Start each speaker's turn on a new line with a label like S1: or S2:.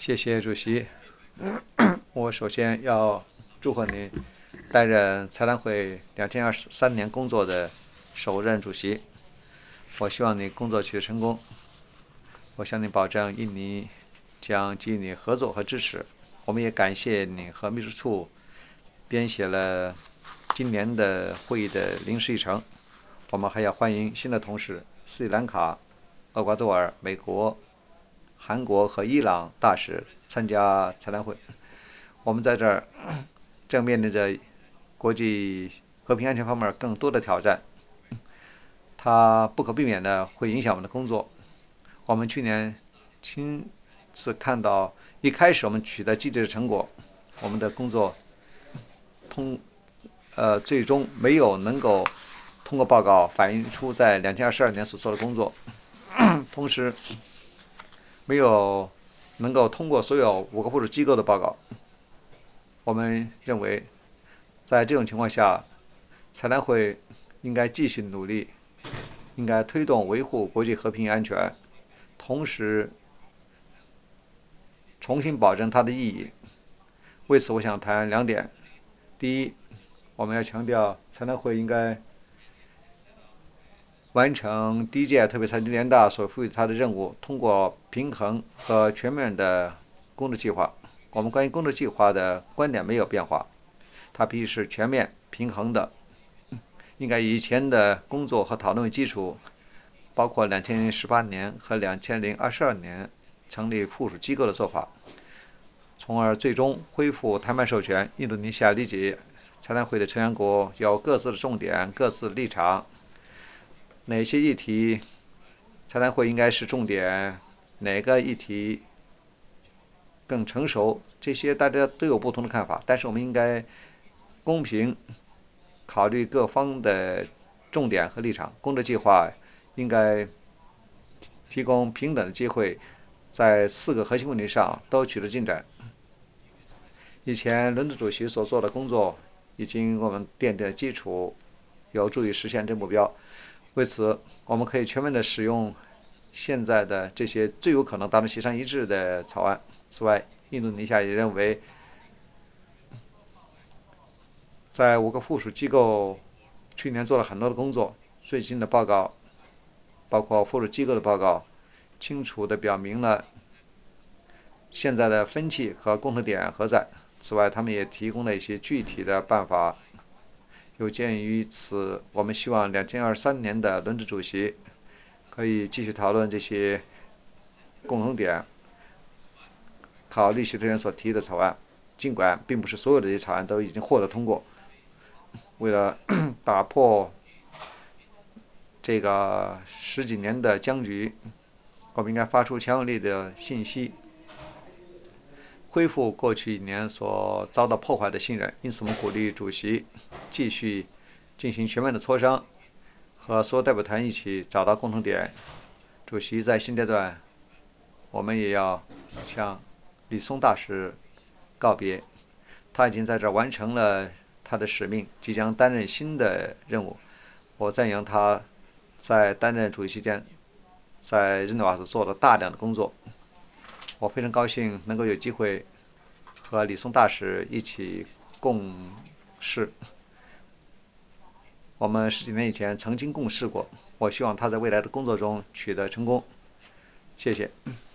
S1: 谢谢主席。我首先要祝贺您担任财谈会2023年工作的首任主席。我希望你工作取得成功。我向你保证，印尼将给予你合作和支持。我们也感谢你和秘书处编写了今年的会议的临时议程。我们还要欢迎新的同事斯里兰卡、厄瓜多尔、美国、韩国和伊朗大使参加财谈会。我们在这儿正面临着国际和平安全方面更多的挑战，它不可避免的会影响我们的工作。我们去年亲自看到，一开始我们取得积极的成果，我们的工作最终没有能够通过报告反映出在2022年所做的工作，同时没有能够通过所有5个附属机构的报告。我们认为，在这种情况下，财谈会应该继续努力，应该推动维护国际和平安全，同时重新保证它的意义。为此，我想谈2点。第一，我们要强调财谈会应该完成第1届特别财经联大所赋予它的任务，通过平衡和全面的工作计划。我们关于工作计划的观点没有变化，它必须是全面平衡的，应该以以前的工作和讨论为基础，包括2018年和2022年成立附属机构的做法，从而最终恢复谈判授权。印度尼西亚理解财谈会的成员国有各自的重点、各自的立场，哪些议题财谈会应该是重点，哪个议题更成熟，这些大家都有不同的看法，但是我们应该公平考虑各方的重点和立场。工作计划应该提供平等的机会，在4个核心问题上都取得进展。以前轮值主席所做的工作已经为我们奠定了基础，有助于实现这目标。为此，我们可以全面地使用现在的这些最有可能达成协商一致的草案。此外，印度尼西亚也认为，在5个附属机构去年做了很多的工作，最近的报告，包括附属机构的报告，清楚地表明了现在的分歧和共同点何在。此外，他们也提供了一些具体的办法。有鉴于此，我们希望2023年的轮值主席可以继续讨论这些共同点，考虑习特人所提的草案，尽管并不是所有的这些草案都已经获得通过。为了打破这个10几年的僵局，我们应该发出强有力的信息，恢复过去1年所遭到破坏的信任。因此，我们鼓励主席继续进行全面的磋商，和所有代表团一起找到共同点。主席在新阶段，我们也要向李松大使告别，他已经在这儿完成了他的使命，即将担任新的任务。我赞扬他在担任主席期间，在日内瓦所做了大量的工作。我非常高兴能够有机会和李松大使一起共事。我们10几年以前曾经共事过，我希望他在未来的工作中取得成功。谢谢。